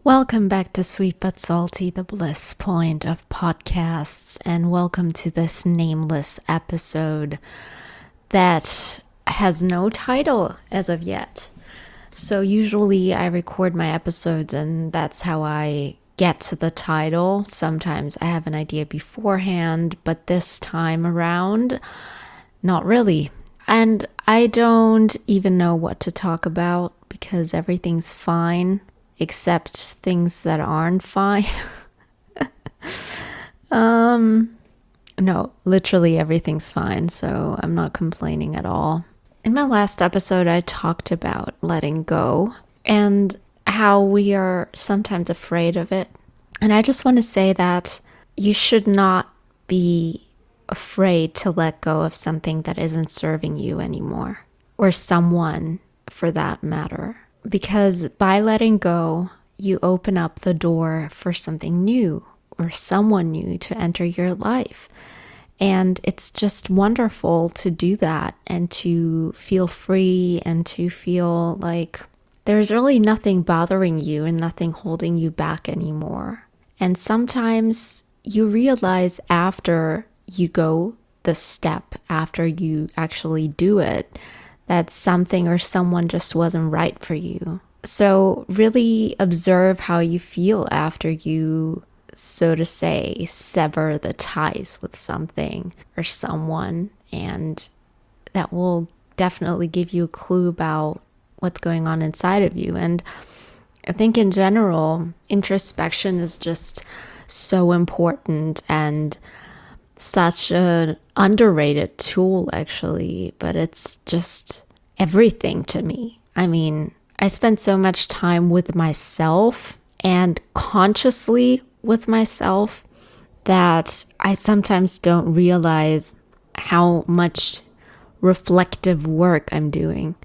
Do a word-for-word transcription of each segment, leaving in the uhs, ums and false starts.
Welcome back to Sweet But Salty, the bliss point of podcasts, and welcome to this nameless episode that has no title as of yet. So usually I record my episodes and that's how I get to the title. Sometimes I have an idea beforehand, but this time around, not really. And I don't even know what to talk about because everything's fine. Except things that aren't fine. um, no, literally everything's fine, so I'm not complaining at all. In my last episode, I talked about letting go and how we are sometimes afraid of it. And I just want to say that you should not be afraid to let go of something that isn't serving you anymore, or someone for that matter. Because by letting go, you open up the door for something new or someone new to enter your life. And it's just wonderful to do that and to feel free and to feel like there's really nothing bothering you and nothing holding you back anymore. And sometimes you realize after you go the step, after you actually do it, that something or someone just wasn't right for you. So really observe how you feel after you, so to say, sever the ties with something or someone. And that will definitely give you a clue about what's going on inside of you. And I think in general, introspection is just so important and such an underrated tool, actually, but it's just everything to me. I mean, I spend so much time with myself and consciously with myself that I sometimes don't realize how much reflective work I'm doing.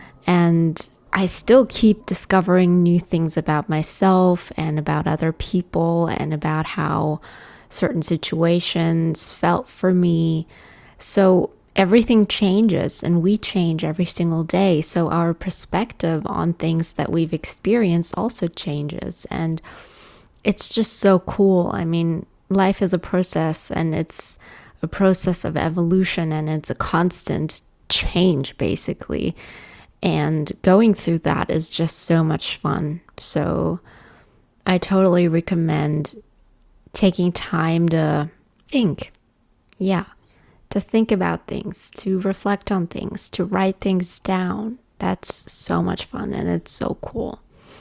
And I still keep discovering new things about myself and about other people and about how certain situations felt for me. So everything changes and we change every single day. So our perspective on things that we've experienced also changes. And it's just so cool. I mean, life is a process and it's a process of evolution and it's a constant change, basically. And going through that is just so much fun. So I totally recommend taking time to think. Yeah. To think about things, to reflect on things, to write things down. That's so much fun and it's so cool.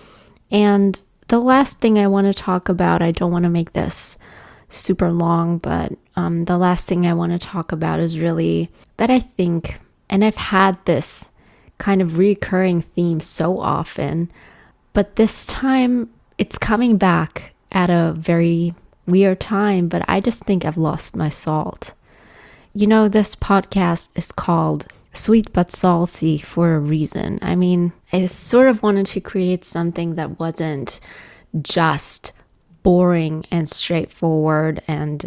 And the last thing I want to talk about, I don't want to make this super long, but um, the last thing I want to talk about is really that I think, and I've had this kind of recurring theme so often, but this time it's coming back at a very weird time, but I just think I've lost my salt. You know, this podcast is called Sweet But Salty for a reason. I mean, I sort of wanted to create something that wasn't just boring and straightforward and,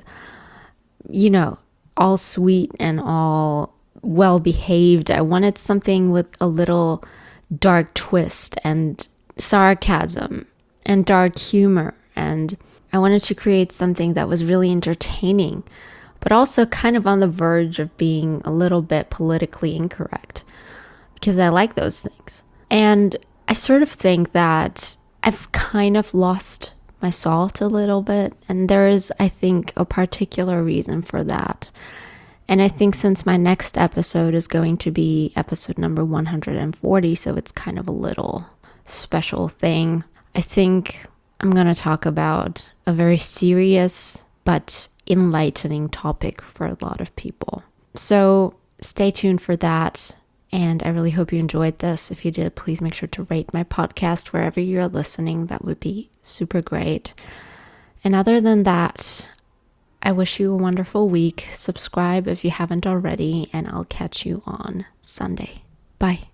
you know, all sweet and all well-behaved. I wanted something with a little dark twist and sarcasm and dark humor. And I wanted to create something that was really entertaining, but also kind of on the verge of being a little bit politically incorrect, because I like those things. And I sort of think that I've kind of lost my salt a little bit, and there is, I think, a particular reason for that. And I think since my next episode is going to be episode number one hundred forty, so it's kind of a little special thing, I think I'm going to talk about a very serious but enlightening topic for a lot of people. So stay tuned for that. And I really hope you enjoyed this. If you did, please make sure to rate my podcast wherever you're listening. That would be super great. And other than that, I wish you a wonderful week. Subscribe if you haven't already, and I'll catch you on Sunday. Bye.